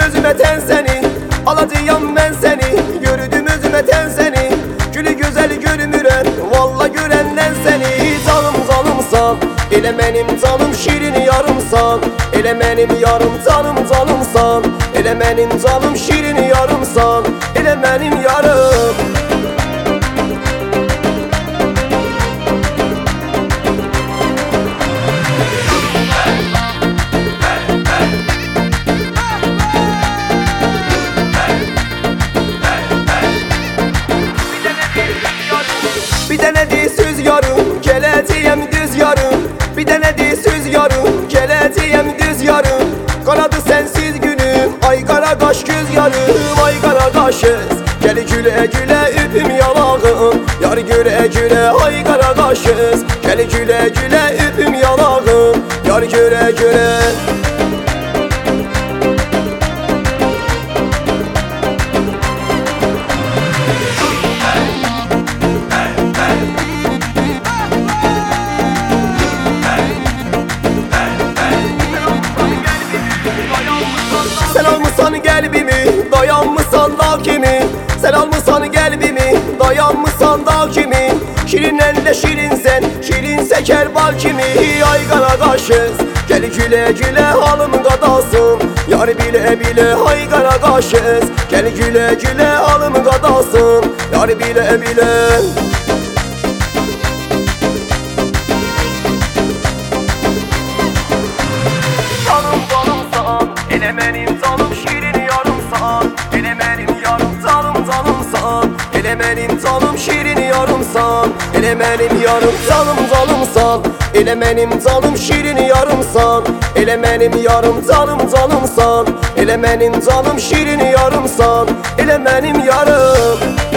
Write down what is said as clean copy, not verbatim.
özüme ten seni, alacağım ben seni. Gördüm özüme ten seni, gülü güzel görünürem, valla görenden seni. Canım canımsan, elə mənim canım şirin yarımsan. Elə mənim yarım canım canımsan, elə mənim canım şirin yarımsan, elə mənim yarım. Bir dənədir söz yarım, gələcəyəm düz yarım. Bir dənədir söz yarım, gələcəyəm düz yarım. Qaradı sənsiz günüm, ay qara qaş göz yarım. Ay qara qaşız, gəl gülə gülə öpüm yanağım. Yar gülə gülə, ay qara qaşız, gəl gülə gülə öpüm yanağım. Yar gülə gülə. Sen almışsan qəlbimi, dayanmışsan dağ kimi. Sen almışsan qəlbimi, dayanmışsan dağ kimi. Şirindən də şirinsən, şirinsə kərbal kimi. Ay qara qaşız, gəl gülə gülə halım qadasın. Yar bilə bilə, ay qara qaşız, gəl gülə gülə halım qadasın. Yar bilə bilə. Canım canımsan, elə mənim canım şirin yarımsan. Elə mənim yarım canım canımsan, elə mənim canım şirin yarımsan. Elə mənim yarım canım canımsan, elə mənim canım şirin yarımsan. Elə mənim yarım canım canımsan, elə mənim canım şirin yarımsan. Elə mənim yarım.